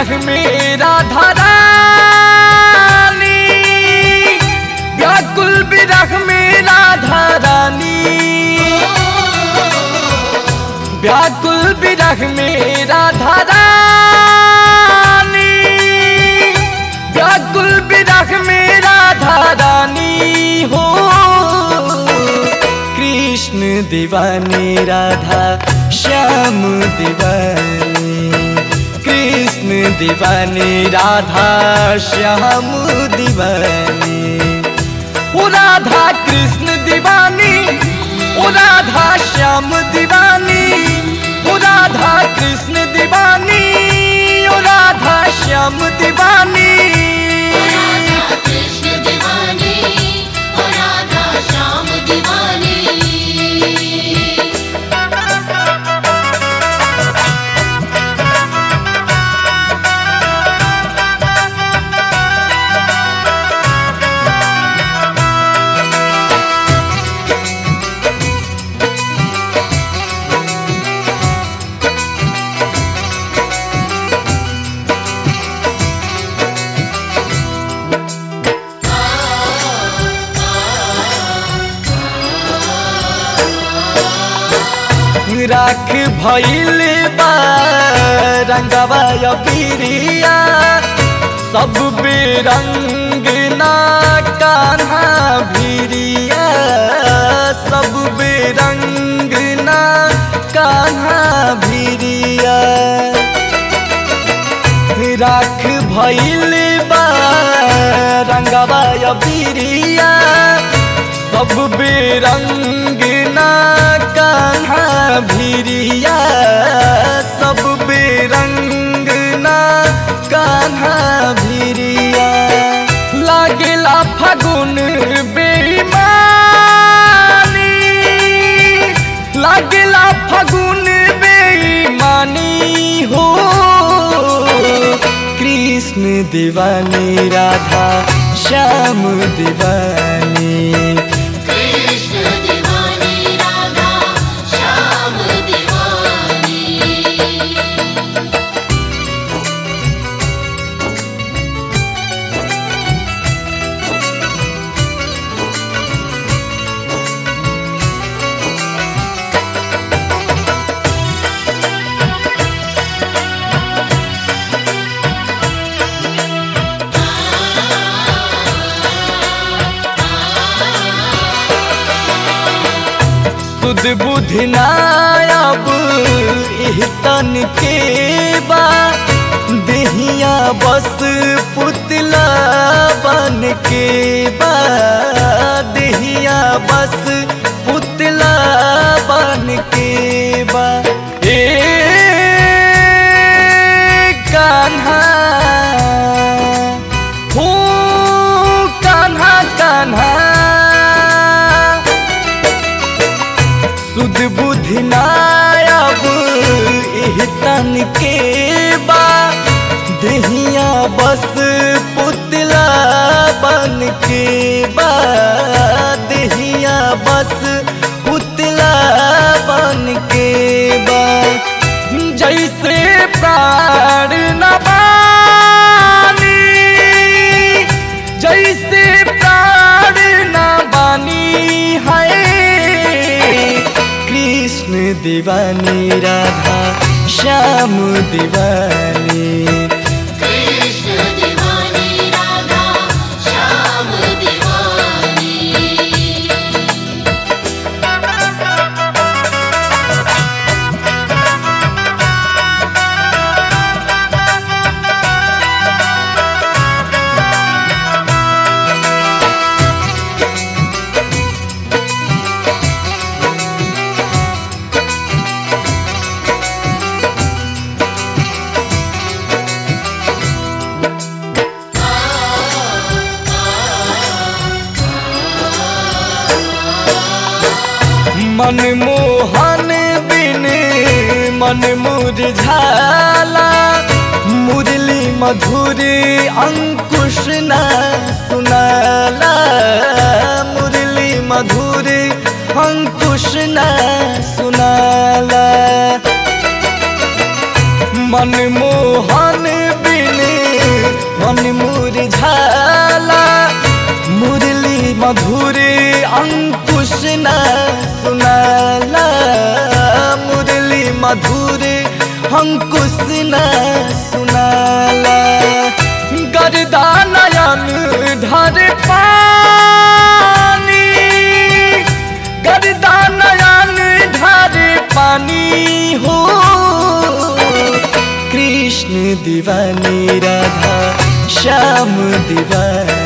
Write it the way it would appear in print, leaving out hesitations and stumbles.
विरह में राधा रानी, व्याकुल विरह में राधा रानी, व्याकुल विरह में राधा रानी, व्याकुल विरह में राधा रानी हो। कृष्ण दीवानी राधा श्याम दीवानी, कृष्ण दीवानी राधा श्याम दीवानी। ओ राधा कृष्ण दीवानी, ओ राधा श्याम दीवानी, ओ राधा कृष्ण दीवानी, ओ राधा श्याम दीवानी। ओ राधा कृष्ण दीवानी, ओ राधा श्याम दीवानी। राख भइल बा रंगवा अबीरिया, सब बेरंग ना कान्हा भिरिया, सब बेरंग ना कान्हा भिरिया। राख भइल बा रंगवा अबीरिया, सब बेरंग ना कान्हा भिरिया, सब बेरंग ना कान्हा भिरिया। लागेला फागुन बेईमानी, लागेला फागुन बेईमानी हो। कृष्ण दीवानी राधा श्याम दीवानी, कृष्ण दीवानी राधा श्याम दीवानी। सुध बुद्धि ना अब इह तन के बा, देहिया बस पुतला बन के बा, देहिया बस पुतला बन के बा। ए कान्हा हो कान्हा कान्हा, सुध बुद्धि ना अब इह तन के बा, देहिया बस पुतला बन के बा, देहिया बस पुतला बन के बा। जैसे प्राण न बानी, जैसे प्राण न बानी है। कृष्ण दीवानी राधा श्याम दीवानी, कृष्ण दीवानी राधा श्याम दीवानी। मनमोहन बिन मन मुरझाला, मुरली मधुर अंकुश न सुनाला, मुरली मधुर अंकुश न सुनाला। मनमोहन बिन मन मुरझाला मुरली मधुर अंकुश न सुनाला मुरली मधुर अंकुश न सुनाला गरदा नयन ढर पानी गरदा नयन ढर पानी हो कृष्ण दीवानी राधा श्याम दीवानी